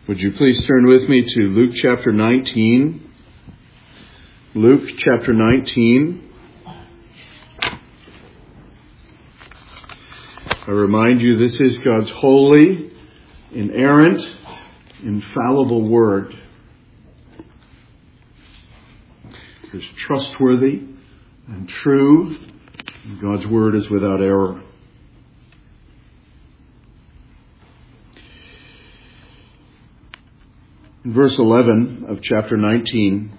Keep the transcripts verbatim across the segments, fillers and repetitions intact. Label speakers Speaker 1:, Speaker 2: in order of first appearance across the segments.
Speaker 1: Would you please turn with me to Luke chapter nineteen? Luke chapter nineteen. I remind you, this is God's holy, inerrant, infallible word. It is trustworthy and true, and God's word is without error. In verse eleven of chapter nineteen,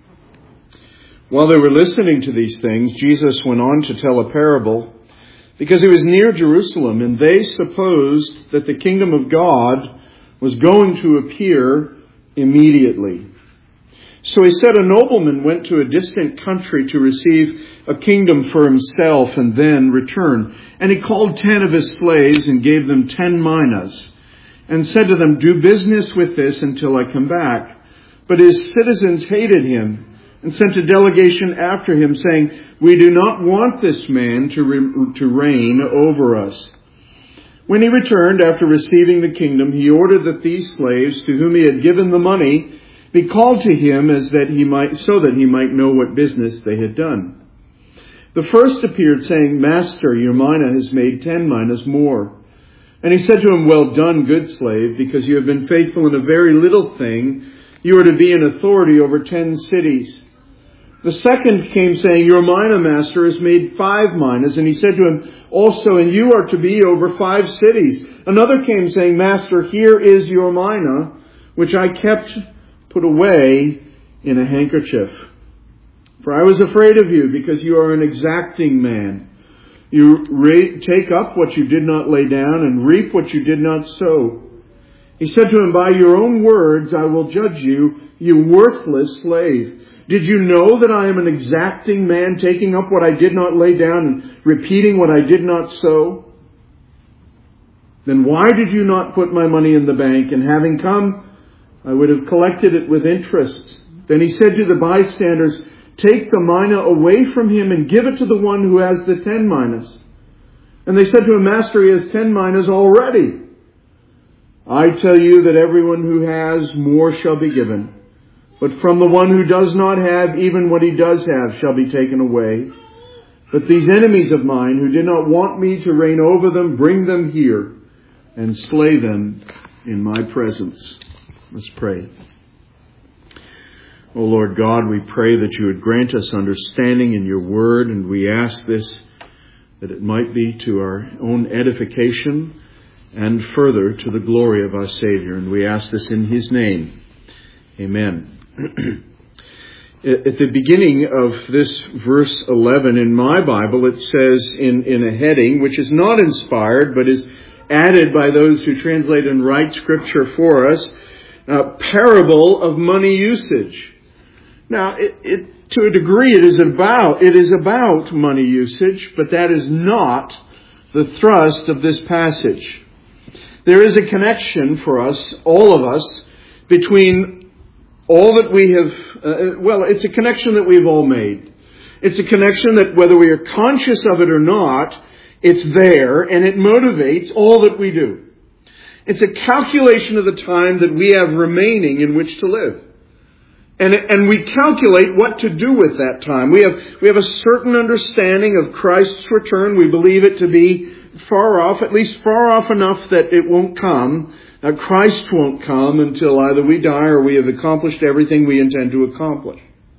Speaker 1: while they were listening to these things, Jesus went on to tell a parable, because he was near Jerusalem, and they supposed that the kingdom of God was going to appear immediately. So he said, a nobleman went to a distant country to receive a kingdom for himself and then return. And he called ten of his slaves and gave them ten minas, and said to them, do business with this until I come back. But his citizens hated him and sent a delegation after him, saying, we do not want this man to, re- to reign over us. When he returned after receiving the kingdom, he ordered that these slaves to whom he had given the money be called to him, as that he might, so that he might know what business they had done. The first appeared, saying, Master, your mina has made ten minas more. And he said to him, well done, good slave, because you have been faithful in a very little thing, you are to be in authority over ten cities. The second came, saying, your mina, master, has made five minas. And he said to him, also, and you are to be over five cities. Another came, saying, Master, here is your mina, which I kept put away in a handkerchief. For I was afraid of you, because you are an exacting man. You re- take up what you did not lay down and reap what you did not sow. He said to him, by your own words I will judge you, you worthless slave. Did you know that I am an exacting man, taking up what I did not lay down and repeating what I did not sow? Then why did you not put my money in the bank? And having come, I would have collected it with interest. Then he said to the bystanders, take the mina away from him and give it to the one who has the ten minas. And they said to him, Master, he has ten minas already. I tell you that everyone who has, more shall be given. But from the one who does not have, even what he does have shall be taken away. But these enemies of mine, who did not want me to reign over them, bring them here and slay them in my presence. Let's pray. O Lord God, we pray that you would grant us understanding in your word, and we ask this that it might be to our own edification and further to the glory of our Savior. And we ask this in his name. Amen. At the beginning of this verse eleven in my Bible, it says in, in a heading, which is not inspired, but is added by those who translate and write Scripture for us, uh, parable of money usage. Now, it, it, to a degree, it is about it is about money usage, but that is not the thrust of this passage. There is a connection for us, all of us, between all that we have. Uh, well, it's a connection that we've all made. It's a connection that, whether we are conscious of it or not, it's there, and it motivates all that we do. It's a calculation of the time that we have remaining in which to live. And, and we calculate what to do with that time. We have, we have a certain understanding of Christ's return. We believe it to be far off, at least far off enough that it won't come. Now, Christ won't come until either we die or we have accomplished everything we intend to accomplish.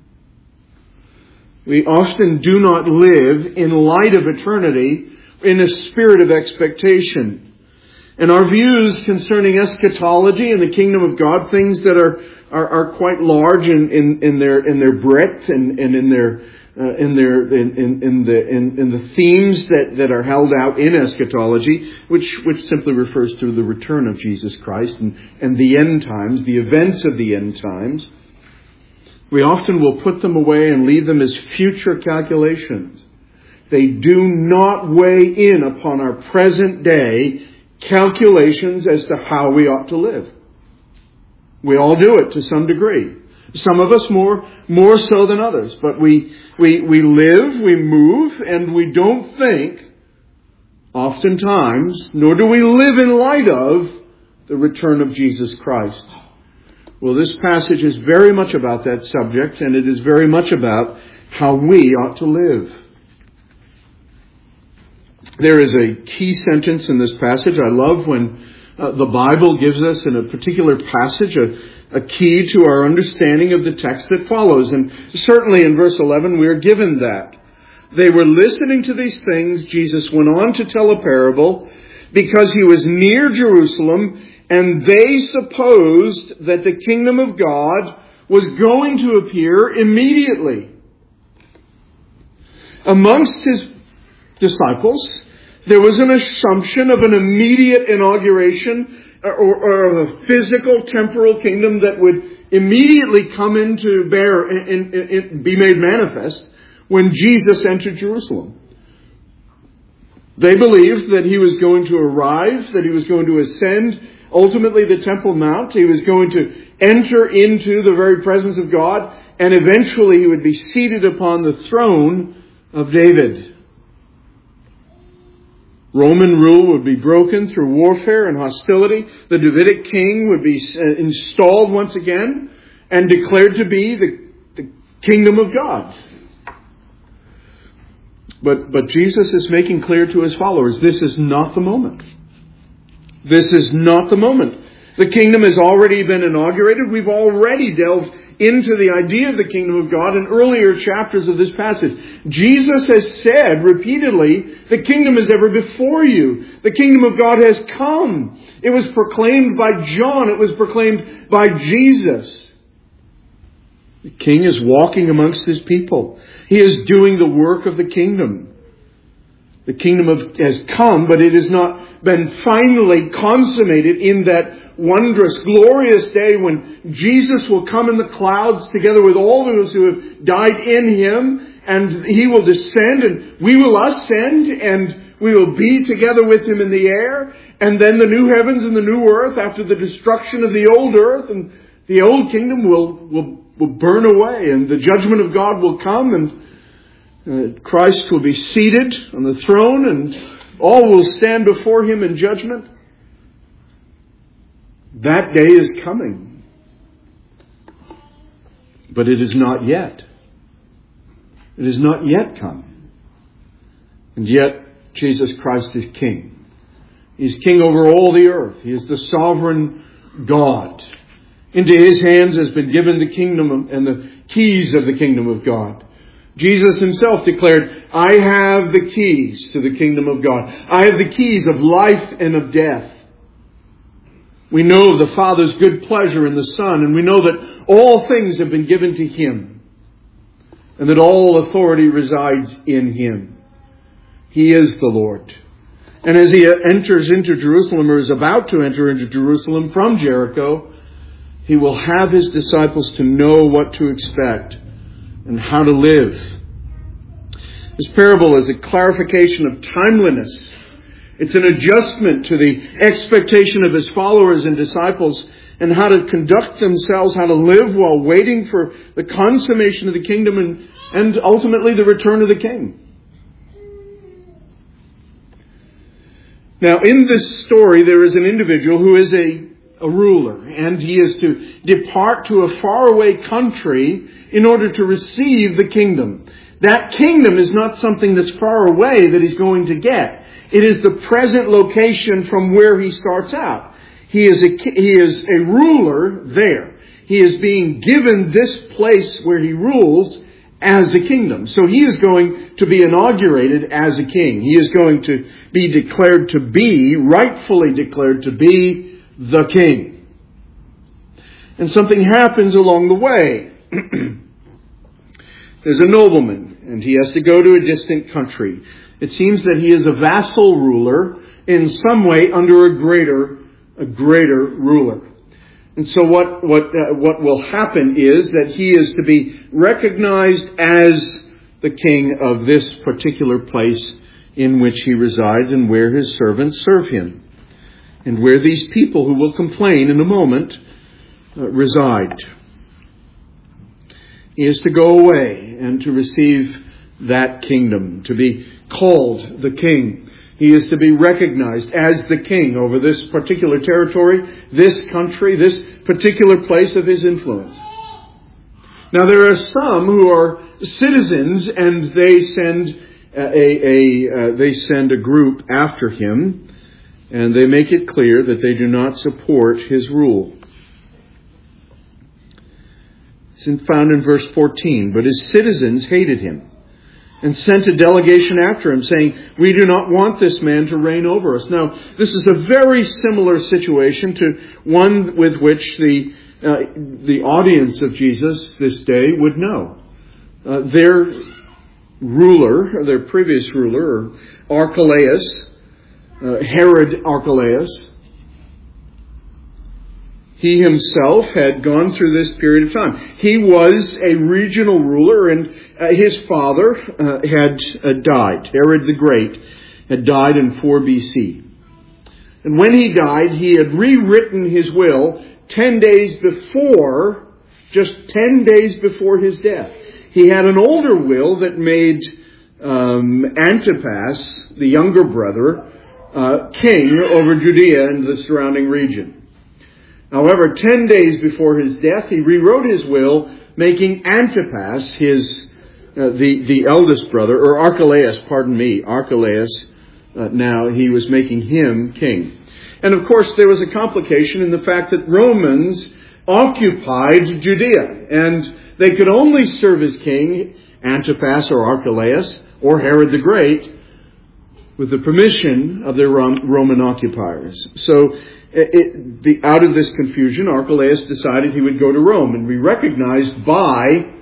Speaker 1: We often do not live in light of eternity in a spirit of expectation. And our views concerning eschatology and the kingdom of God, things that are are, are quite large in, in, in their in their breadth and, and in their uh, in their in, in, in the in, in the themes that, that are held out in eschatology, which which simply refers to the return of Jesus Christ and, and the end times, the events of the end times. We often will put them away and leave them as future calculations. They do not weigh in upon our present day calculations as to how we ought to live. We all do it to some degree. Some of us more more so than others. But we we we live, we move, and we don't think, oftentimes, nor do we live in light of the return of Jesus Christ. Well, this passage is very much about that subject, and it is very much about how we ought to live. There is a key sentence in this passage. I love when uh, the Bible gives us in a particular passage a, a key to our understanding of the text that follows. And certainly in verse eleven we are given that. They were listening to these things. Jesus went on to tell a parable because he was near Jerusalem, and they supposed that the kingdom of God was going to appear immediately. Amongst his disciples, there was an assumption of an immediate inauguration or, or of a physical, temporal kingdom that would immediately come into bear and, and, and be made manifest when Jesus entered Jerusalem. They believed that he was going to arrive, that he was going to ascend ultimately the Temple Mount. He was going to enter into the very presence of God, and eventually he would be seated upon the throne of David. Roman rule would be broken through warfare and hostility. The Davidic king would be installed once again and declared to be the, the kingdom of God. But, but Jesus is making clear to his followers, this is not the moment. This is not the moment. The kingdom has already been inaugurated. We've already delved into the idea of the kingdom of God in earlier chapters of this passage. Jesus has said repeatedly, the kingdom is ever before you. The kingdom of God has come. It was proclaimed by John. It was proclaimed by Jesus. The king is walking amongst his people. He is doing the work of the kingdom. The kingdom of, has come, but it has not been finally consummated in that wondrous, glorious day when Jesus will come in the clouds together with all those who have died in him, and he will descend and we will ascend and we will be together with him in the air, and then the new heavens and the new earth after the destruction of the old earth, and the old kingdom will, will, will burn away, and the judgment of God will come, and uh, Christ will be seated on the throne, and all will stand before him in judgment. That day is coming. But it is not yet. It is not yet come. And yet, Jesus Christ is King. He's King over all the earth. He is the sovereign God. Into his hands has been given the kingdom and the keys of the kingdom of God. Jesus himself declared, I have the keys to the kingdom of God. I have the keys of life and of death. We know of the Father's good pleasure in the Son, and we know that all things have been given to him, and that all authority resides in him. He is the Lord. And as he enters into Jerusalem, or is about to enter into Jerusalem from Jericho, he will have his disciples to know what to expect and how to live. This parable is a clarification of timeliness. It's an adjustment to the expectation of his followers and disciples and how to conduct themselves, how to live while waiting for the consummation of the kingdom and, and ultimately the return of the king. Now, in this story, there is an individual who is a, a ruler, and he is to depart to a faraway country in order to receive the kingdom. That kingdom is not something that's far away that he's going to get. It is the present location from where he starts out. He is a, he is a ruler there. He is being given this place where he rules as a kingdom. So he is going to be inaugurated as a king. He is going to be declared to be, rightfully declared to be, the king. And something happens along the way. There's a nobleman, and he has to go to a distant country. It seems that he is a vassal ruler in some way under a greater, a greater ruler. And so what, what, uh, what will happen is that he is to be recognized as the king of this particular place in which he resides and where his servants serve him. And where these people who will complain in a moment uh, reside. He is to go away and to receive that kingdom, to be called the king. He He is to be recognized as the king over this particular territory, this country, this particular place of his influence. Now there are some who are citizens, and they send a, a uh, they send a group after him, and they make it clear that they do not support his rule. It's found in verse fourteen. But his citizens hated him and sent a delegation after him, saying, "We do not want this man to reign over us." Now, this is a very similar situation to one with which the uh, the audience of Jesus this day would know. Uh, their ruler, or their previous ruler, Archelaus, uh, Herod Archelaus, he himself had gone through this period of time. He was a regional ruler, and uh, his father uh, had uh, died. Herod the Great had died in four B C. And when he died, he had rewritten his will ten days before, just ten days before his death. He had an older will that made um, Antipas, the younger brother, uh, king over Judea and the surrounding region. However, ten days before his death, he rewrote his will, making Antipas, his uh, the the eldest brother, or Archelaus, pardon me, Archelaus. Uh, now he was making him king, and of course there was a complication in the fact that Romans occupied Judea, and they could only serve as king, Antipas or Archelaus or Herod the Great, with the permission of their Roman occupiers. So, it, the, out of this confusion, Archelaus decided he would go to Rome and be recognized by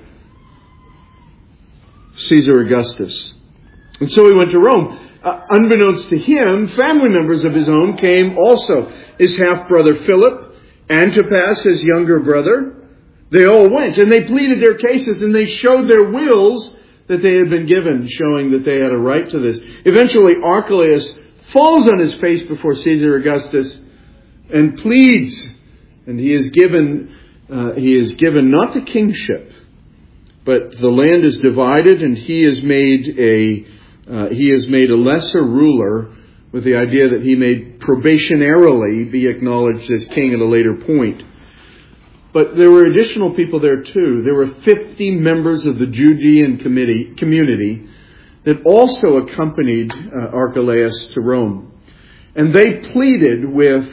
Speaker 1: Caesar Augustus. And so he went to Rome. Uh, unbeknownst to him, family members of his own came also. His half-brother Philip, Antipas, his younger brother, they all went, and they pleaded their cases, and they showed their wills that they had been given, showing that they had a right to this. Eventually, Archelaus falls on his face before Caesar Augustus and pleads, and he is given, uh, he is given not the kingship, but the land is divided, and he is made a, uh, he is made a lesser ruler, with the idea that he may probationarily be acknowledged as king at a later point. But there were additional people there too. There were fifty members of the Judean committee, community that also accompanied uh, Archelaus to Rome. And they pleaded with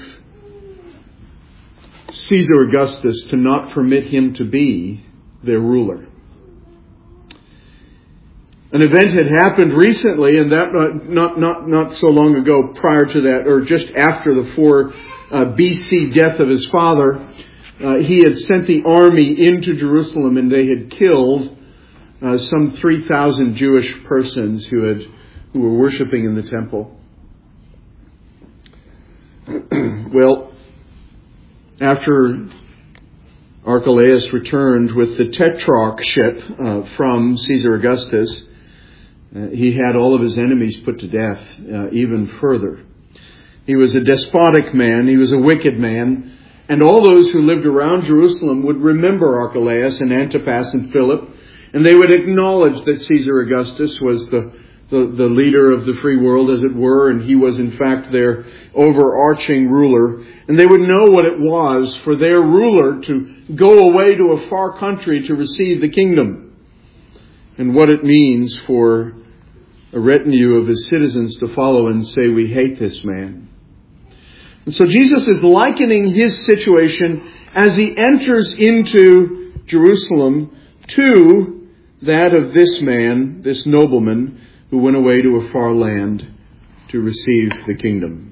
Speaker 1: Caesar Augustus to not permit him to be their ruler. An event had happened recently, and that not not not, not so long ago prior to that, or just after the four uh, B C death of his father. Uh, he had sent the army into Jerusalem, and they had killed uh, some three thousand Jewish persons who had who were worshiping in the temple. Well, after Archelaus returned with the tetrarchship uh, from Caesar Augustus, uh, he had all of his enemies put to death uh, even further. He was a despotic man. He was a wicked man. And all those who lived around Jerusalem would remember Archelaus and Antipas and Philip, and they would acknowledge that Caesar Augustus was the, the, the leader of the free world, as it were, and he was in fact their overarching ruler. And they would know what it was for their ruler to go away to a far country to receive the kingdom, and what it means for a retinue of his citizens to follow and say, "We hate this man." And so Jesus is likening his situation as he enters into Jerusalem to that of this man, this nobleman, who went away to a far land to receive the kingdom.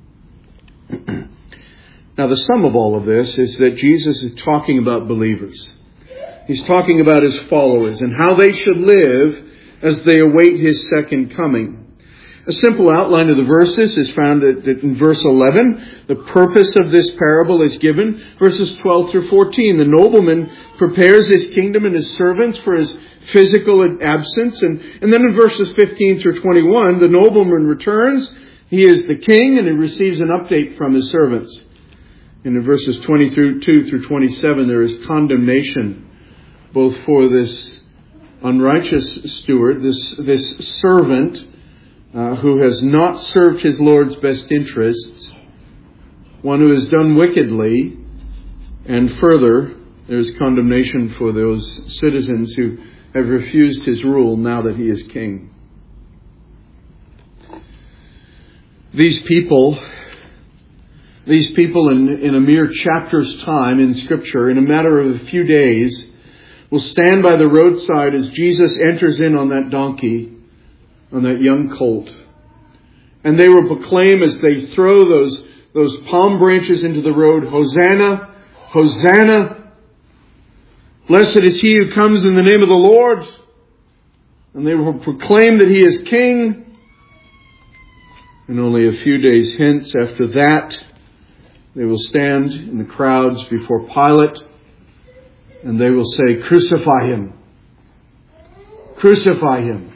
Speaker 1: Now, the sum of all of this is that Jesus is talking about believers. He's talking about his followers and how they should live as they await his second coming. A simple outline of the verses is found in verse eleven. The purpose of this parable is given. Verses twelve through fourteen. The nobleman prepares his kingdom and his servants for his physical absence. And, and then in verses fifteen through twenty-one, the nobleman returns. He is the king, and he receives an update from his servants. And in verses twenty-two through twenty-seven, there is condemnation both for this unrighteous steward, this, this servant, uh, who has not served his Lord's best interests, one who has done wickedly, and further, there's condemnation for those citizens who have refused his rule now that he is king. These people, these people in, in a mere chapter's time in Scripture, in a matter of a few days, will stand by the roadside as Jesus enters in on that donkey, on that young colt. And they will proclaim as they throw those, those palm branches into the road, Hosanna, Hosanna. Blessed is he who comes in the name of the Lord. And they will proclaim that he is king. And only a few days hence after that, they will stand in the crowds before Pilate and they will say, crucify him. Crucify him.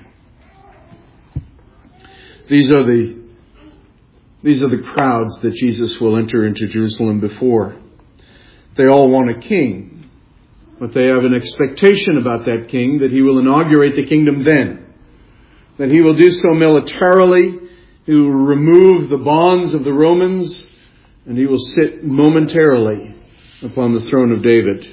Speaker 1: These are the, these are the crowds that Jesus will enter into Jerusalem before. They all want a king, but they have an expectation about that king that he will inaugurate the kingdom then. That he will do so militarily. He will remove the bonds of the Romans, and he will sit momentarily upon the throne of David.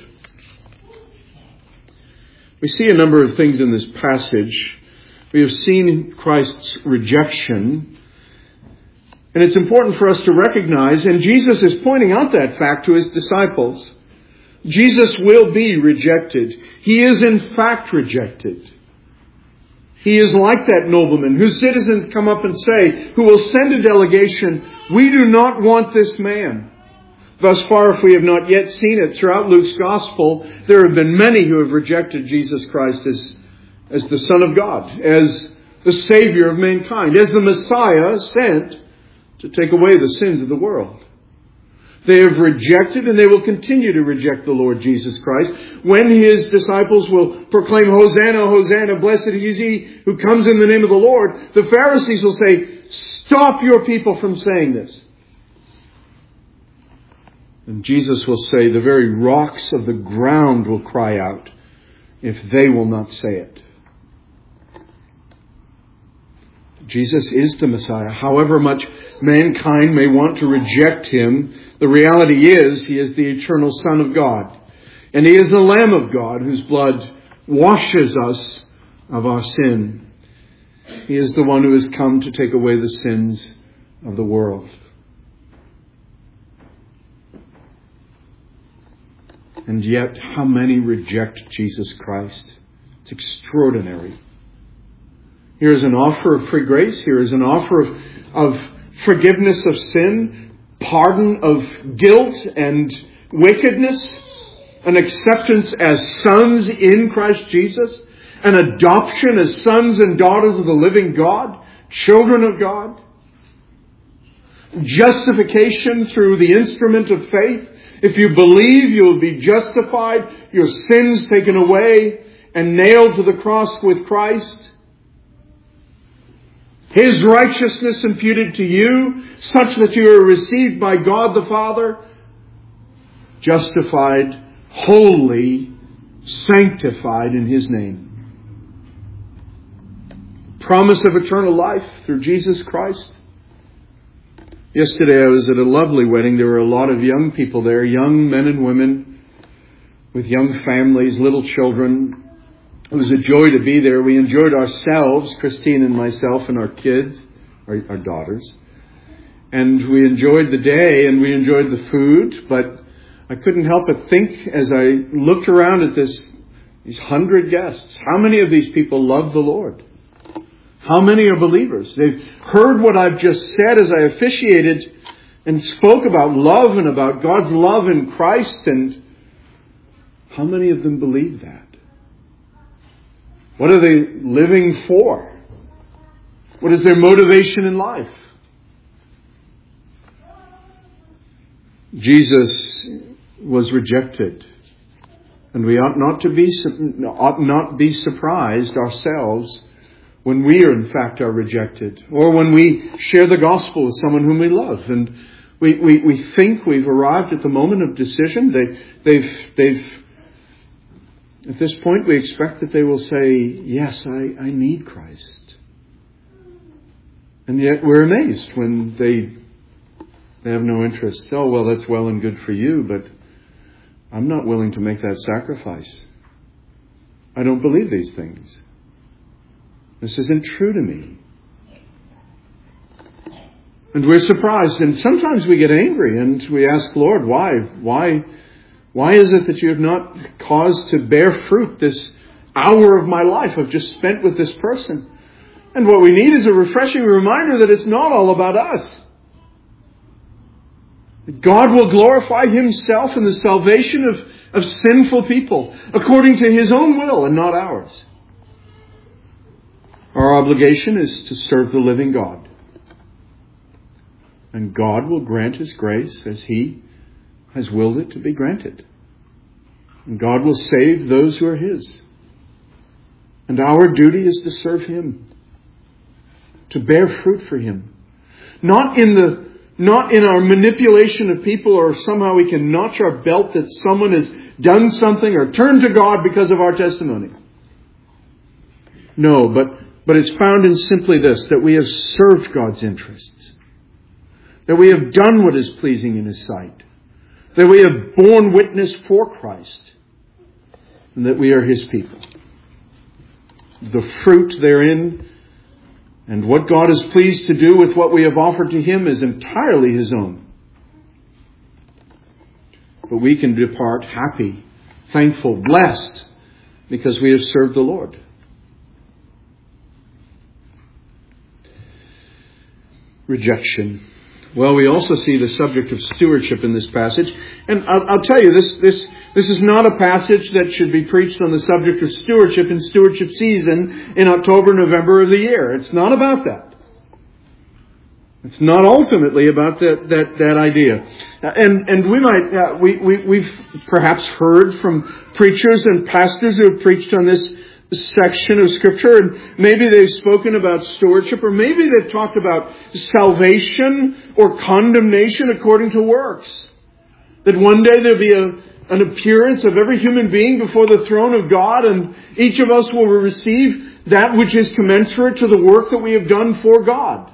Speaker 1: We see a number of things in this passage. We have seen Christ's rejection, and it's important for us to recognize, and Jesus is pointing out that fact to his disciples. Jesus will be rejected. He is in fact rejected. He is like that nobleman whose citizens come up and say, who will send a delegation, we do not want this man. Thus far, if we have not yet seen it throughout Luke's gospel, there have been many who have rejected Jesus Christ as, as the Son of God, as the Savior of mankind, as the Messiah sent to take away the sins of the world. They have rejected and they will continue to reject the Lord Jesus Christ. When his disciples will proclaim, Hosanna, Hosanna, blessed is he who comes in the name of the Lord, the Pharisees will say, stop your people from saying this. And Jesus will say, the very rocks of the ground will cry out if they will not say it. Jesus is the Messiah. However much mankind may want to reject him, the reality is he is the eternal Son of God. And he is the Lamb of God whose blood washes us of our sin. He is the one who has come to take away the sins of the world. And yet, how many reject Jesus Christ? It's extraordinary. Here is an offer of free grace. Here is an offer of, of forgiveness of sin, pardon of guilt and wickedness, an acceptance as sons in Christ Jesus, an adoption as sons and daughters of the living God, children of God, justification through the instrument of faith. If you believe, you will be justified, your sins taken away, and nailed to the cross with Christ. His righteousness imputed to you, such that you are received by God the Father, justified, holy, sanctified in His name. Promise of eternal life through Jesus Christ. Yesterday I was at a lovely wedding. There were a lot of young people there, young men and women with young families, little children. It was a joy to be there. We enjoyed ourselves, Christine and myself and our kids, our, our daughters. And we enjoyed the day and we enjoyed the food. But I couldn't help but think as I looked around at this, these hundred guests, how many of these people love the Lord? How many are believers? They've heard what I've just said as I officiated and spoke about love and about God's love in Christ. And how many of them believe that? What are they living for? What is their motivation in life? Jesus was rejected. And we ought not to be, ought not be surprised ourselves when we are in fact are rejected, or when we share the gospel with someone whom we love, and we, we, we think we've arrived at the moment of decision. They, they've, they've, at this point we expect that they will say, yes, I, I need Christ. And yet we're amazed when they, they have no interest. Oh, well, that's well and good for you, but I'm not willing to make that sacrifice. I don't believe these things. This isn't true to me. And we're surprised, and sometimes we get angry, and we ask, Lord, why? Why? Why is it that you have not caused to bear fruit this hour of my life I've just spent with this person? And what we need is a refreshing reminder that it's not all about us. God will glorify Himself in the salvation of, of sinful people according to His own will and not ours. Our obligation is to serve the living God. And God will grant His grace as He has willed it to be granted. And God will save those who are His. And our duty is to serve Him, to bear fruit for Him. Not in the not in our manipulation of people, or somehow we can notch our belt that someone has done something or turned to God because of our testimony. No, but, but it's found in simply this, that we have served God's interests. That we have done what is pleasing in His sight. That we have borne witness for Christ. And that we are His people. The fruit therein and what God is pleased to do with what we have offered to Him is entirely His own. But we can depart happy, thankful, blessed, because we have served the Lord. Rejection. Well, we also see the subject of stewardship in this passage. And I'll, I'll tell you, this, this, this is not a passage that should be preached on the subject of stewardship in stewardship season in October, November of the year. It's not about that. It's not ultimately about that, that, that idea. And, and we might, uh, we, we, we've perhaps heard from preachers and pastors who have preached on this section of Scripture, and maybe they've spoken about stewardship, or maybe they've talked about salvation or condemnation according to works. That one day there'll be a, an appearance of every human being before the throne of God, and each of us will receive that which is commensurate to the work that we have done for God.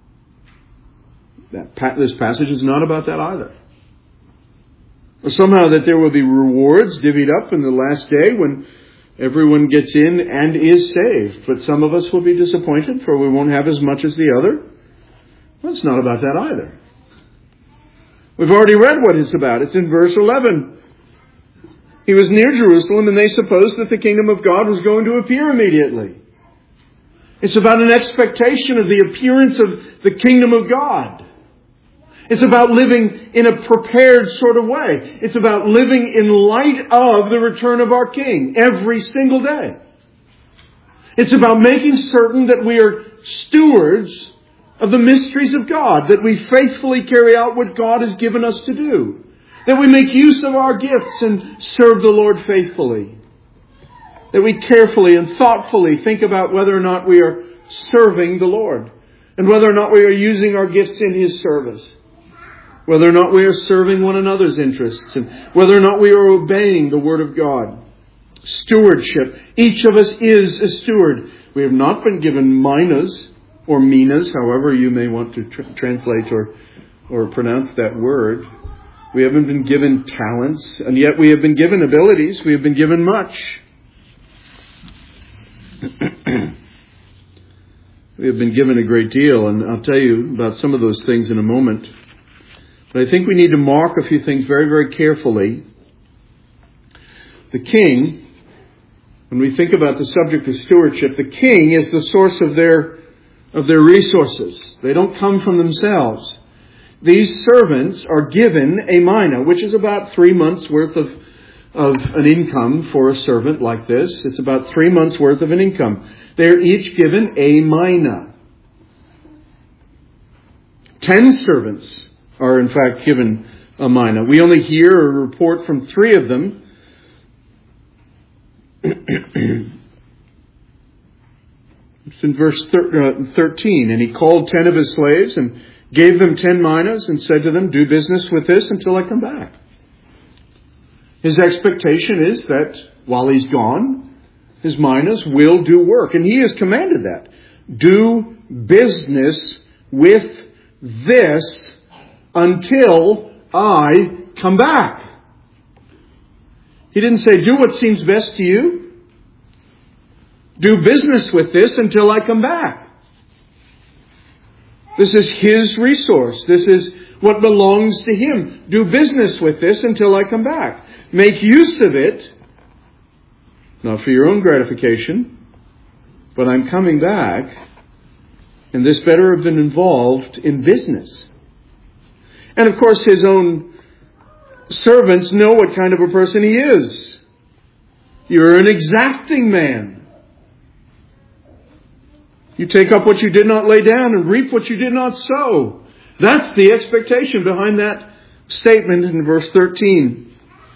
Speaker 1: That, this passage is not about that either. Or somehow that there will be rewards divvied up in the last day when everyone gets in and is saved. But some of us will be disappointed, for we won't have as much as the other. Well, it's not about that either. We've already read what it's about. It's in verse eleven. He was near Jerusalem, and they supposed that the kingdom of God was going to appear immediately. It's about an expectation of the appearance of the kingdom of God. It's about living in a prepared sort of way. It's about living in light of the return of our King every single day. It's about making certain that we are stewards of the mysteries of God, that we faithfully carry out what God has given us to do, that we make use of our gifts and serve the Lord faithfully, that we carefully and thoughtfully think about whether or not we are serving the Lord, and whether or not we are using our gifts in His service. Whether or not we are serving one another's interests, and whether or not we are obeying the Word of God. Stewardship. Each of us is a steward. We have not been given minas or minas, however you may want to tr- translate or, or pronounce that word. We haven't been given talents, and yet we have been given abilities. We have been given much. We have been given a great deal, and I'll tell you about some of those things in a moment. But I think we need to mark a few things very, very carefully. The king, when we think about the subject of stewardship, the king is the source of their, of their resources. They don't come from themselves. These servants are given a mina, which is about three months' worth of, of an income for a servant like this. It's about three months' worth of an income. They're each given a mina. Ten servants are in fact given a mina. We only hear a report from three of them. It's in verse thirteen. And he called ten of his slaves and gave them ten minas and said to them, do business with this until I come back. His expectation is that while he's gone, his minas will do work. And he has commanded that. do business with this until I come back. He didn't say, do what seems best to you. Do business with this until I come back. This is His resource. This is what belongs to Him. Do business with this until I come back. Make use of it, not for your own gratification, but I'm coming back, and this better have been involved in business. And of course, His own servants know what kind of a person He is. You're an exacting man. You take up what you did not lay down and reap what you did not sow. That's the expectation behind that statement in verse thirteen.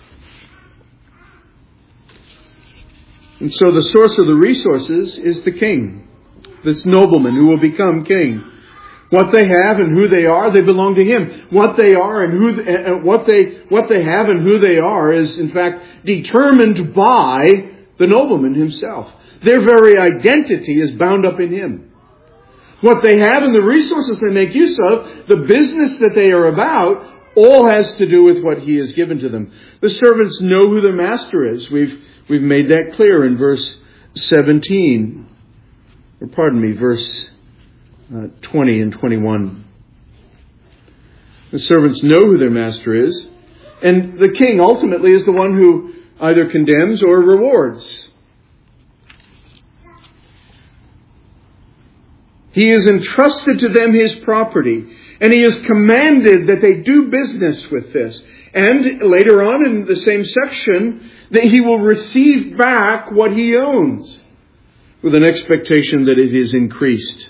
Speaker 1: And so the source of the resources is the king, this nobleman who will become king. What they have and who they are, they belong to Him. What they are and who, uh, what they, what they have and who they are is in fact determined by the nobleman himself. Their very identity is bound up in Him. What they have and the resources they make use of, the business that they are about, all has to do with what He has given to them. The servants know who their master is. We've, we've made that clear in verse seventeen. Or pardon me, verse uh, twenty and twenty-one. The servants know who their master is. And the king ultimately is the one who either condemns or rewards. He has entrusted to them His property, and He has commanded that they do business with this. And later on in the same section, that He will receive back what He owns, with an expectation that it is increased.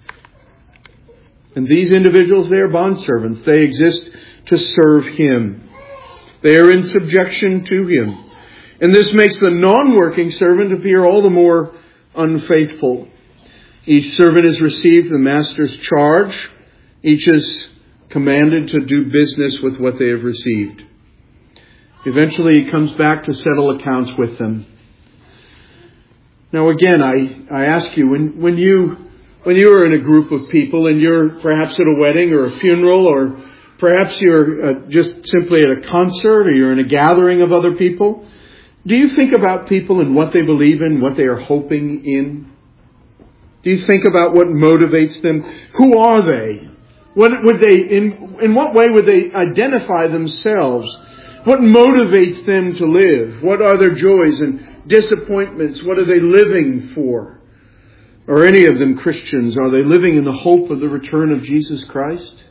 Speaker 1: And these individuals, they are bondservants. They exist to serve Him. They are in subjection to Him. And this makes the non-working servant appear all the more unfaithful. Each servant has received the master's charge. Each is commanded to do business with what they have received. Eventually he comes back to settle accounts with them. Now again, I, I ask you, when, when you when you are in a group of people and you're perhaps at a wedding or a funeral, or perhaps you're uh, just simply at a concert, or you're in a gathering of other people, do you think about people and what they believe in, what they are hoping in? Do you think about what motivates them? Who are they? What would they, in, in what way would they identify themselves? What motivates them to live? What are their joys and disappointments? What are they living for? Are any of them Christians? Are they living in the hope of the return of Jesus Christ?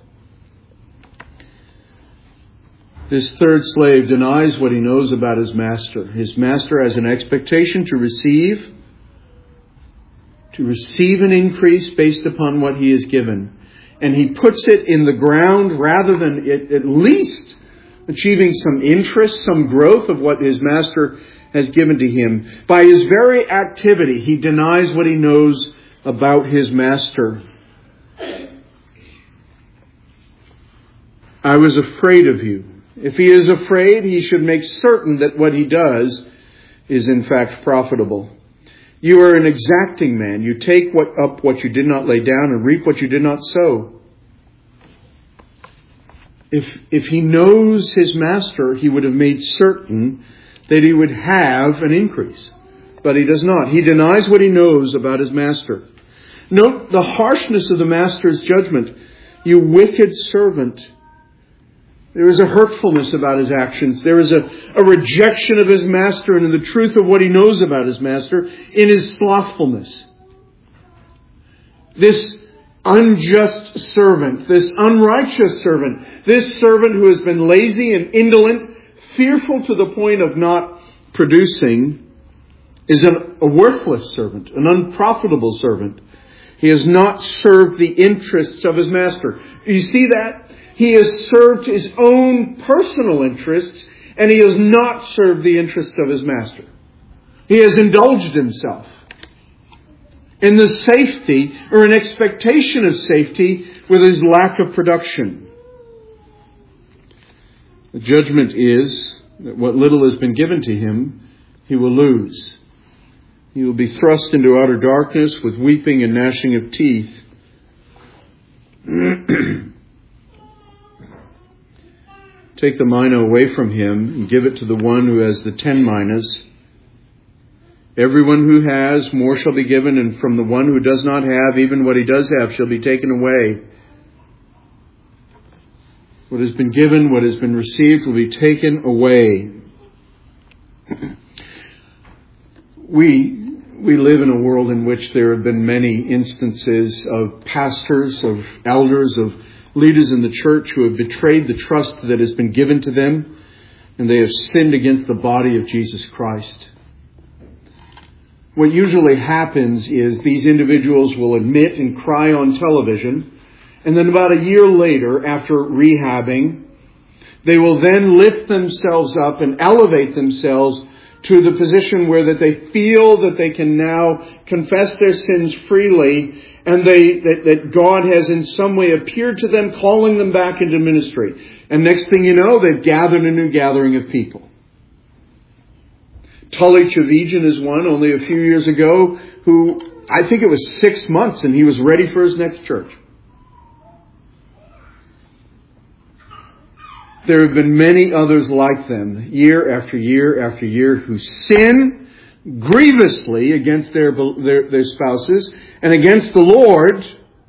Speaker 1: This third slave denies what he knows about his master. His master has an expectation to receive, to receive an increase based upon what he is given. And he puts it in the ground rather than it, at least achieving some interest, some growth of what his master has given to him. By his very activity, he denies what he knows about his master. I was afraid of you. If he is afraid, he should make certain that what he does is in fact profitable. You are an exacting man. You take what, up what you did not lay down and reap what you did not sow. If, if he knows his master, he would have made certain that he would have an increase. But he does not. He denies what he knows about his master. Note the harshness of the master's judgment. You wicked servant. There is a hurtfulness about his actions. There is a, a rejection of his master and in the truth of what he knows about his master in his slothfulness. This unjust servant, this unrighteous servant, this servant who has been lazy and indolent, fearful to the point of not producing, is an, a worthless servant, an unprofitable servant. He has not served the interests of his master. You see that? He has served his own personal interests, and he has not served the interests of his master. He has indulged himself in the safety or an expectation of safety with his lack of production. The judgment is that what little has been given to him, he will lose. You will be thrust into outer darkness with weeping and gnashing of teeth. Take the mina away from him and give it to the one who has the ten minas. Everyone who has, more shall be given, and from the one who does not have, even what he does have shall be taken away. What has been given, what has been received will be taken away. We we live in a world in which there have been many instances of pastors, of elders, of leaders in the church who have betrayed the trust that has been given to them, and they have sinned against the body of Jesus Christ. What usually happens is these individuals will admit and cry on television, and then about a year later, after rehabbing, they will then lift themselves up and elevate themselves to the position where that they feel that they can now confess their sins freely, and they that, that God has in some way appeared to them, calling them back into ministry. And next thing you know, they've gathered a new gathering of people. Tully Chavijan is one only a few years ago who, I think it was six months, and he was ready for his next church. There have been many others like them, year after year after year, who sin grievously against their, their, their spouses and against the Lord.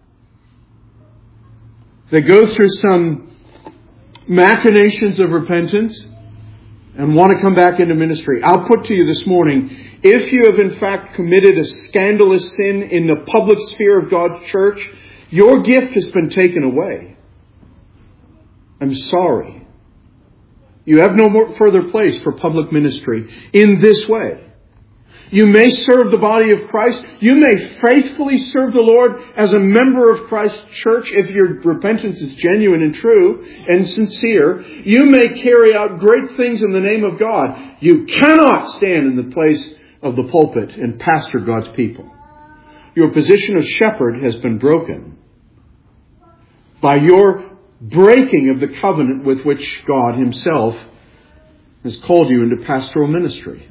Speaker 1: They go through some machinations of repentance and want to come back into ministry. I'll put to you this morning, if you have in fact committed a scandalous sin in the public sphere of God's church, your gift has been taken away. I'm sorry. You have no more further place for public ministry in this way. You may serve the body of Christ. You may faithfully serve the Lord as a member of Christ's church if your repentance is genuine and true and sincere. You may carry out great things in the name of God. You cannot stand in the place of the pulpit and pastor God's people. Your position of shepherd has been broken by your breaking of the covenant with which God Himself has called you into pastoral ministry.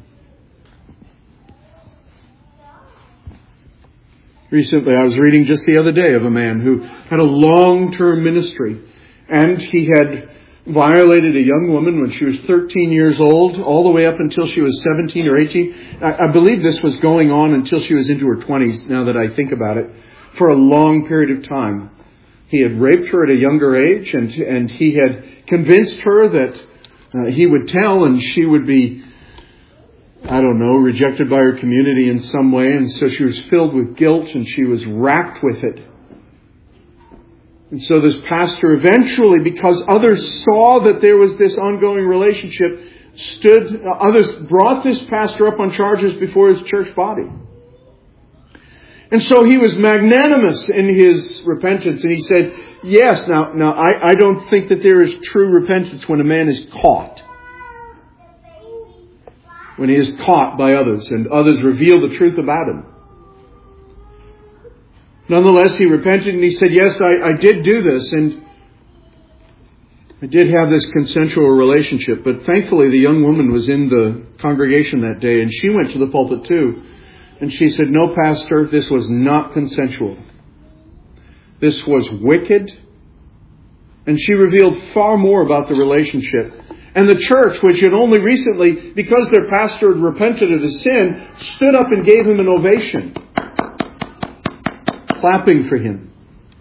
Speaker 1: Recently, I was reading just the other day of a man who had a long-term ministry, and he had violated a young woman when she was thirteen years old, all the way up until she was seventeen or eighteen. I, I believe this was going on until she was into her twenties, now that I think about it, for a long period of time. He had raped her at a younger age, and and he had convinced her that uh, he would tell, and she would be, I don't know, rejected by her community in some way. And so she was filled with guilt, and she was racked with it. And so this pastor eventually, because others saw that there was this ongoing relationship, stood, uh, others brought this pastor up on charges before his church body. And so he was magnanimous in his repentance. And he said, yes, now, now I, I don't think that there is true repentance when a man is caught. When he is caught by others and others reveal the truth about him. Nonetheless, he repented and he said, yes, I, I did do this. And I did have this consensual relationship. But thankfully, the young woman was in the congregation that day, and she went to the pulpit too. And she said, no, Pastor, this was not consensual. This was wicked. And she revealed far more about the relationship. And the church, which had only recently, because their pastor had repented of his sin, stood up and gave him an ovation, clapping for him.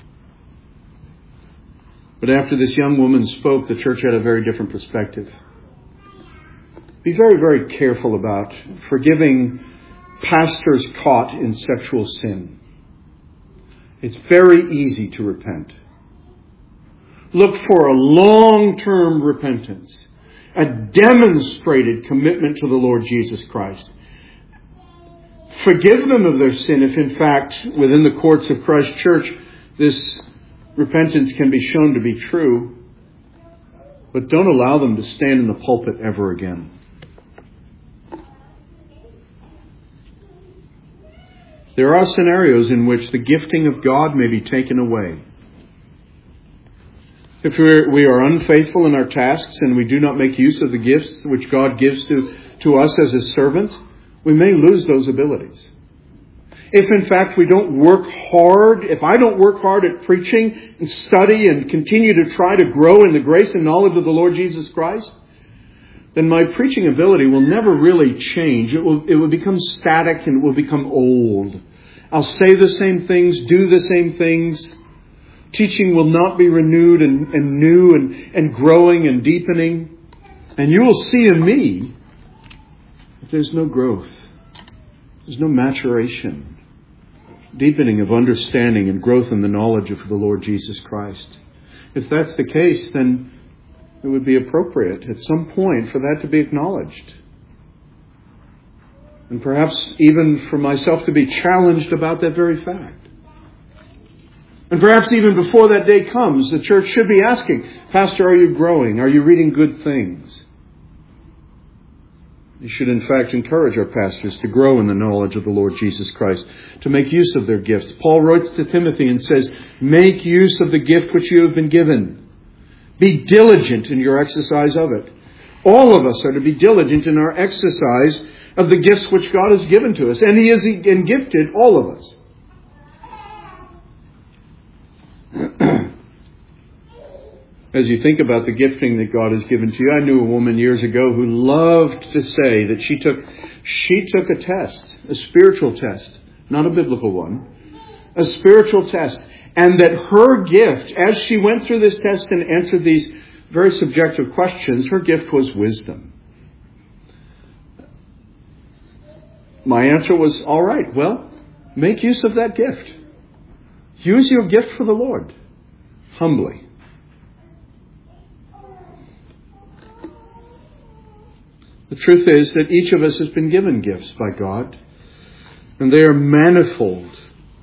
Speaker 1: But after this young woman spoke, the church had a very different perspective. Be very, very careful about forgiving pastors caught in sexual sin. It's very easy to repent. Look for a long-term repentance, a demonstrated commitment to the Lord Jesus Christ. Forgive them of their sin if, in fact, within the courts of Christ's church, this repentance can be shown to be true. But don't allow them to stand in the pulpit ever again. There are scenarios in which the gifting of God may be taken away. If we're, we are unfaithful in our tasks and we do not make use of the gifts which God gives to, to us as His servants, we may lose those abilities. If in fact we don't work hard, if I don't work hard at preaching and study and continue to try to grow in the grace and knowledge of the Lord Jesus Christ, then my preaching ability will never really change. It will, it will become static and it will become old. I'll say the same things, do the same things. Teaching will not be renewed and, and new and, and growing and deepening. And you will see in me that there's no growth. There's no maturation, deepening of understanding and growth in the knowledge of the Lord Jesus Christ. If that's the case, then it would be appropriate at some point for that to be acknowledged. And perhaps even for myself to be challenged about that very fact. And perhaps even before that day comes, the church should be asking, Pastor, are you growing? Are you reading good things? We should in fact encourage our pastors to grow in the knowledge of the Lord Jesus Christ, to make use of their gifts. Paul writes to Timothy and says, make use of the gift which you have been given. Be diligent in your exercise of it. All of us are to be diligent in our exercise of the gifts which God has given to us. And He has gifted all of us. As you think about the gifting that God has given to you, I knew a woman years ago who loved to say that she took she took a test, a spiritual test, not a biblical one, a spiritual test, and that her gift, as she went through this test and answered these very subjective questions, her gift was wisdom. My answer was, all right, well, make use of that gift. Use your gift for the Lord, humbly. The truth is that each of us has been given gifts by God, and they are manifold.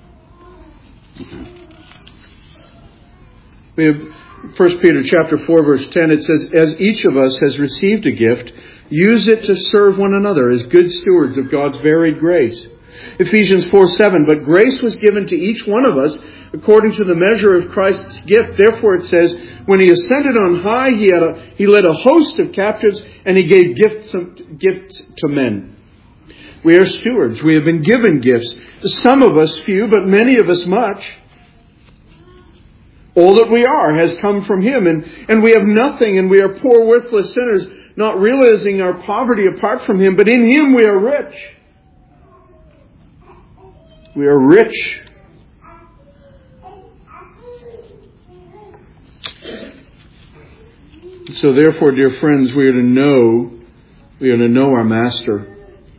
Speaker 1: We have First Peter chapter four, verse ten. It says, "As each of us has received a gift, use it to serve one another as good stewards of God's varied grace." Ephesians four seven, "But grace was given to each one of us according to the measure of Christ's gift. Therefore," it says, "when He ascended on high, He had a, He led a host of captives, and He gave gifts, gifts to men." We are stewards. We have been given gifts. Some of us few, but many of us much. All that we are has come from Him, and, and we have nothing, and we are poor, worthless sinners, not realizing our poverty apart from Him, but in Him we are rich. We are rich. So therefore, dear friends, we are to know, we are to know our Master.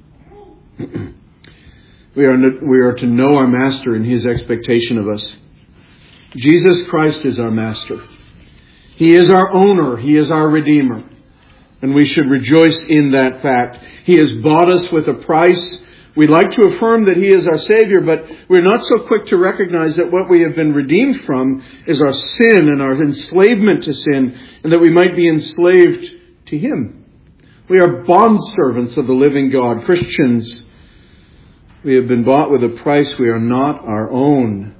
Speaker 1: we are to, we are to know our Master in His expectation of us. Jesus Christ is our Master. He is our owner. He is our Redeemer. And we should rejoice in that fact. He has bought us with a price. We like to affirm that He is our Savior, but we're not so quick to recognize that what we have been redeemed from is our sin and our enslavement to sin, and that we might be enslaved to Him. We are bondservants of the living God. Christians, we have been bought with a price. We are not our own.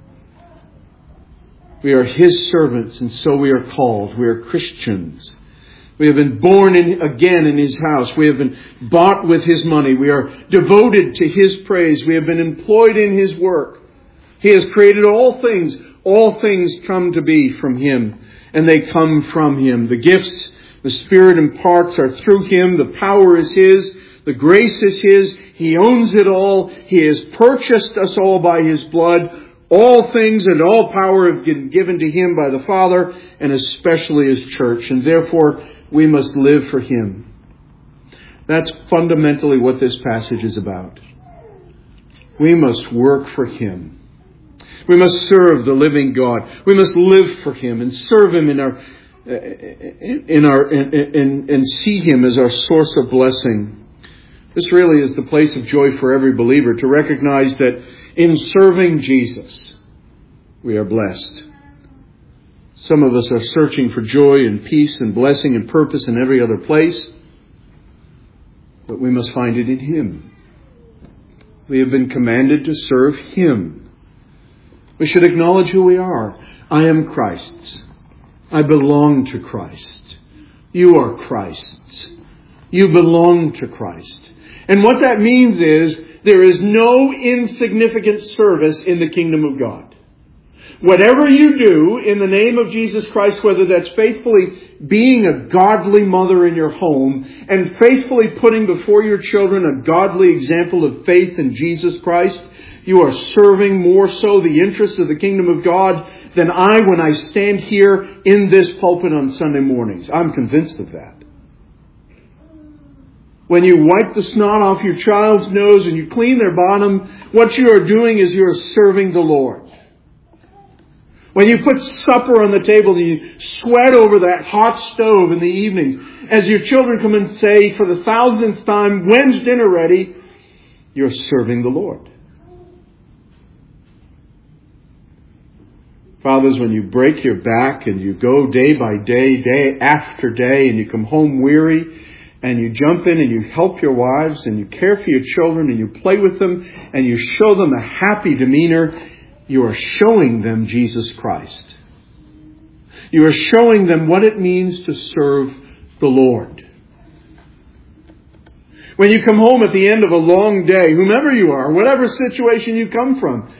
Speaker 1: We are His servants, and so we are called. We are Christians. We have been born in, again in His house. We have been bought with His money. We are devoted to His praise. We have been employed in His work. He has created all things. All things come to be from Him, and they come from Him. The gifts the Spirit imparts are through Him. The power is His. The grace is His. He owns it all. He has purchased us all by His blood. All things and all power have been given to Him by the Father, and especially His church. And therefore, we must live for Him. That's fundamentally what this passage is about. We must work for Him. We must serve the living God. We must live for Him and serve Him in our, in our, in, in, and see Him as our source of blessing. This really is the place of joy for every believer, to recognize that in serving Jesus, we are blessed. Some of us are searching for joy and peace and blessing and purpose in every other place, but we must find it in Him. We have been commanded to serve Him. We should acknowledge who we are. I am Christ's. I belong to Christ. You are Christ's. You belong to Christ. And what that means is there is no insignificant service in the kingdom of God. Whatever you do in the name of Jesus Christ, whether that's faithfully being a godly mother in your home and faithfully putting before your children a godly example of faith in Jesus Christ, you are serving more so the interests of the kingdom of God than I when I stand here in this pulpit on Sunday mornings. I'm convinced of that. When you wipe the snot off your child's nose and you clean their bottom, what you are doing is you are serving the Lord. When you put supper on the table and you sweat over that hot stove in the evening, as your children come and say for the thousandth time, "When's dinner ready?" you're serving the Lord. Fathers, when you break your back and you go day by day, day after day, and you come home weary, and you jump in and you help your wives and you care for your children and you play with them and you show them a happy demeanor, you are showing them Jesus Christ. You are showing them what it means to serve the Lord. When you come home at the end of a long day, whomever you are, whatever situation you come from,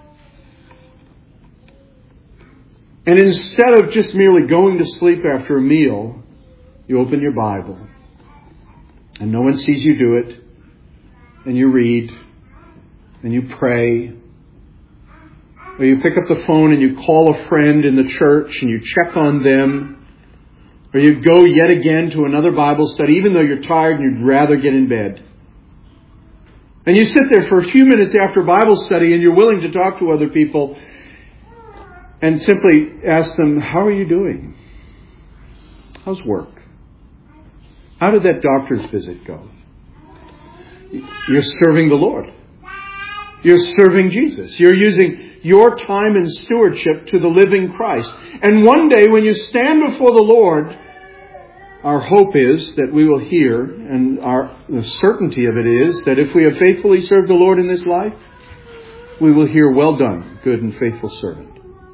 Speaker 1: and instead of just merely going to sleep after a meal, you open your Bible. And no one sees you do it. And you read. And you pray. Or you pick up the phone and you call a friend in the church and you check on them. Or you go yet again to another Bible study, even though you're tired and you'd rather get in bed. And you sit there for a few minutes after Bible study and you're willing to talk to other people and simply ask them, "How are you doing? How's work? How did that doctor's visit go?" You're serving the Lord. You're serving Jesus. You're using your time and stewardship to the living Christ. And one day when you stand before the Lord, our hope is that we will hear, and our the certainty of it is that if we have faithfully served the Lord in this life, we will hear, "Well done, good and faithful servant."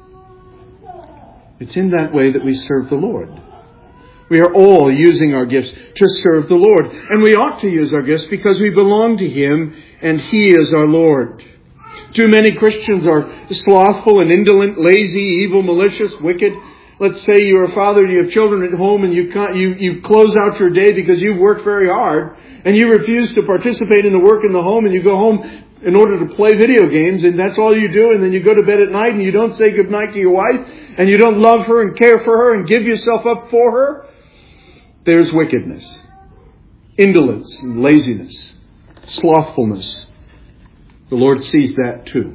Speaker 1: It's in that way that we serve the Lord. We are all using our gifts to serve the Lord. And we ought to use our gifts because we belong to Him and He is our Lord. Too many Christians are slothful and indolent, lazy, evil, malicious, wicked. Let's say you're a father and you have children at home and you can't, you, you close out your day because you've worked very hard and you refuse to participate in the work in the home and you go home in order to play video games and that's all you do, and then you go to bed at night and you don't say goodnight to your wife and you don't love her and care for her and give yourself up for her. There's wickedness, indolence, and laziness, slothfulness. The Lord sees that too.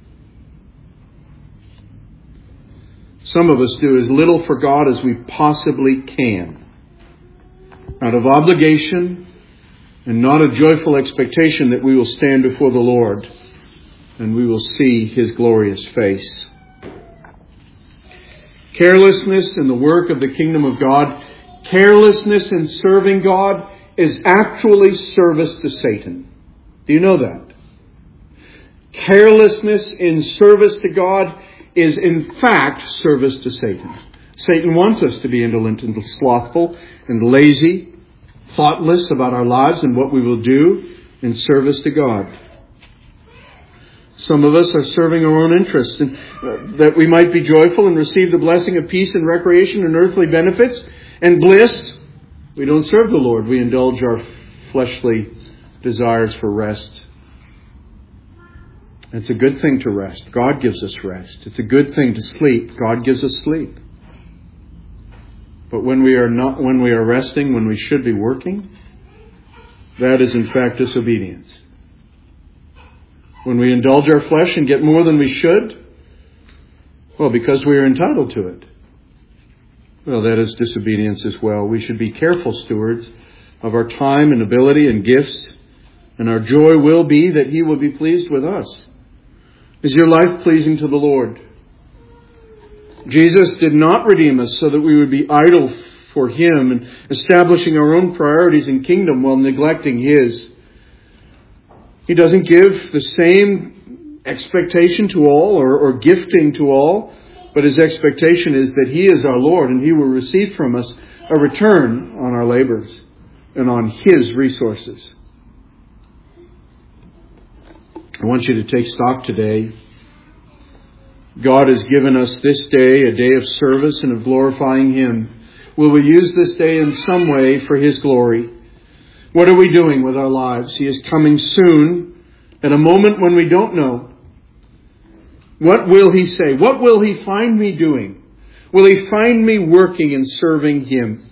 Speaker 1: Some of us do as little for God as we possibly can, out of obligation and not a joyful expectation that we will stand before the Lord and we will see His glorious face. Carelessness in the work of the kingdom of God, carelessness in serving God is actually service to Satan. Do you know that? Carelessness in service to God is in fact service to Satan. Satan wants us to be indolent and slothful and lazy, thoughtless about our lives and what we will do in service to God. Some of us are serving our own interests, and uh, that we might be joyful and receive the blessing of peace and recreation and earthly benefits and bliss. We don't serve the Lord. We indulge our fleshly desires for rest. It's a good thing to rest. God gives us rest. It's a good thing to sleep. God gives us sleep. But when we are not, when we are resting, when we should be working, that is in fact disobedience. When we indulge our flesh and get more than we should, well, because we are entitled to it, well, that is disobedience as well. We should be careful stewards of our time and ability and gifts, and our joy will be that He will be pleased with us. Is your life pleasing to the Lord? Jesus did not redeem us so that we would be idle for Him and establishing our own priorities in kingdom while neglecting His. He doesn't give the same expectation to all or, or gifting to all, but His expectation is that He is our Lord and He will receive from us a return on our labors and on His resources. I want you to take stock today. God has given us this day a day of service and of glorifying Him. Will we use this day in some way for His glory? What are we doing with our lives? He is coming soon at a moment when we don't know. What will He say? What will He find me doing? Will He find me working and serving Him?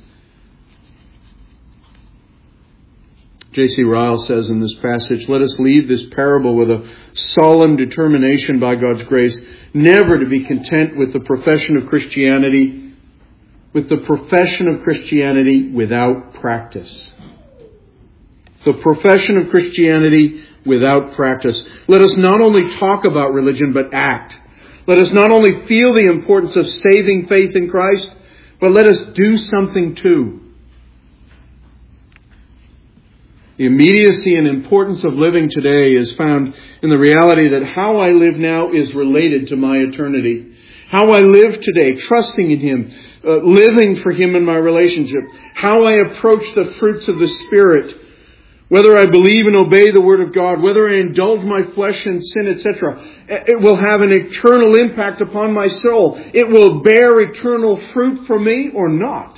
Speaker 1: J C Ryle says in this passage, let us leave this parable with a solemn determination by God's grace never to be content with the profession of Christianity, with the profession of Christianity without practice. The profession of Christianity without practice. Let us not only talk about religion, but act. Let us not only feel the importance of saving faith in Christ, but let us do something too. The immediacy and importance of living today is found in the reality that how I live now is related to my eternity. How I live today, trusting in Him, uh, living for Him in my relationship. How I approach the fruits of the Spirit. Whether I believe and obey the Word of God, whether I indulge my flesh in sin, et cetera, it will have an eternal impact upon my soul. It will bear eternal fruit for me or not.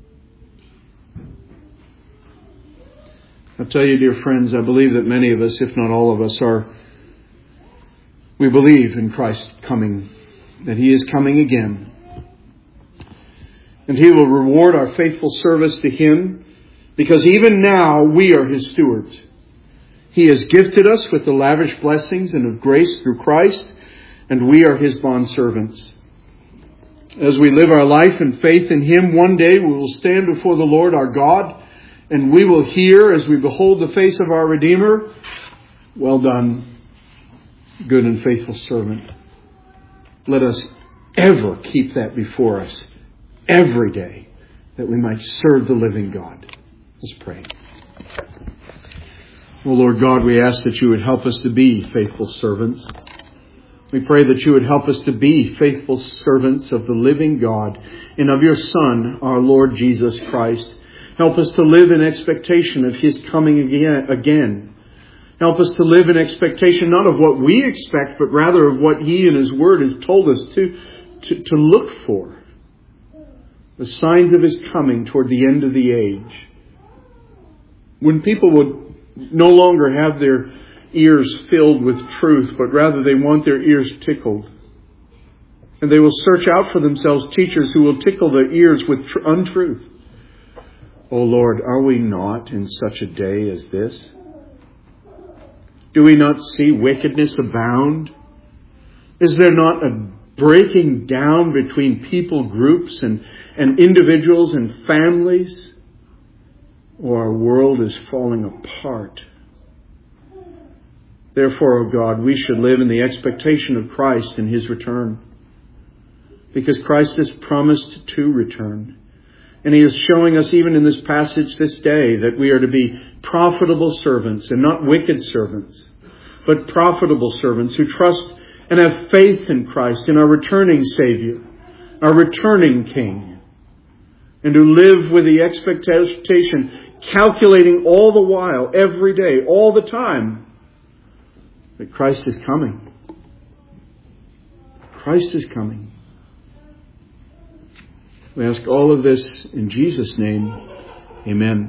Speaker 1: I'll tell you, dear friends, I believe that many of us, if not all of us, are, we believe in Christ coming, that He is coming again. And He will reward our faithful service to Him, because even now we are His stewards. He has gifted us with the lavish blessings and of grace through Christ, and we are His bondservants. As we live our life in faith in Him, one day we will stand before the Lord our God, and we will hear as we behold the face of our Redeemer, well done, good and faithful servant. Let us ever keep that before us every day, that we might serve the living God. Let's pray. Oh Lord God, we ask that You would help us to be faithful servants. We pray that You would help us to be faithful servants of the living God and of Your Son, our Lord Jesus Christ. Help us to live in expectation of His coming again. Help us to live in expectation not of what we expect, but rather of what He and His Word has told us to, to, to look for. The signs of His coming toward the end of the age. When people would no longer have their ears filled with truth, but rather they want their ears tickled. And they will search out for themselves teachers who will tickle their ears with tr- untruth. Oh Lord, are we not in such a day as this? Do we not see wickedness abound? Is there not a breaking down between people groups and, and individuals and families? Or our world is falling apart. Therefore, O God, we should live in the expectation of Christ and His return. Because Christ has promised to return. And He is showing us even in this passage this day that we are to be profitable servants and not wicked servants, but profitable servants who trust and have faith in Christ, in our returning Savior, our returning King, and who live with the expectation, calculating all the while, every day, all the time, that Christ is coming. Christ is coming. We ask all of this in Jesus' name. Amen.